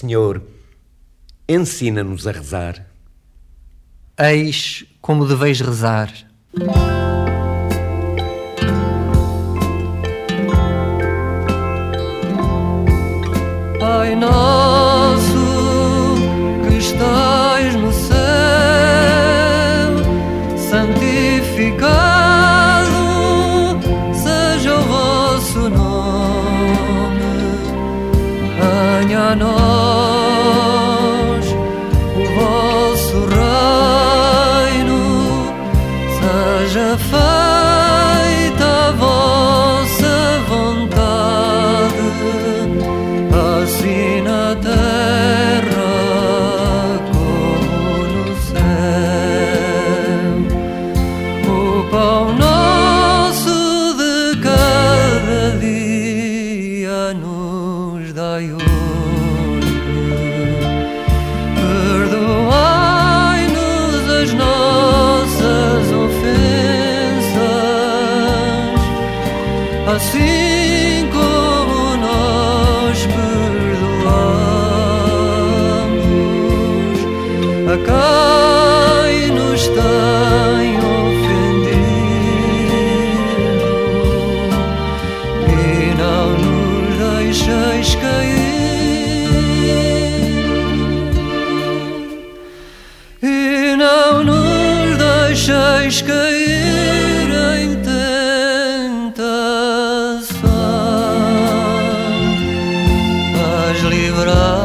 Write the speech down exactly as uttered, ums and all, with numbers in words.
Senhor, ensina-nos a rezar. Eis como deveis rezar. Pai nosso que estais no céu, santificado seja o vosso nome. Venha a nós o vosso reino, seja feita a vossa vontade, assim na terra como no céu. O pão nosso de cada dia nos dai hoje. Perdoai-nos as nossas ofensas, assim como nós perdoamos a quem nos tem ofendido, e não nos deixeis cair, e não nos deixeis cair em tentação, mas livrai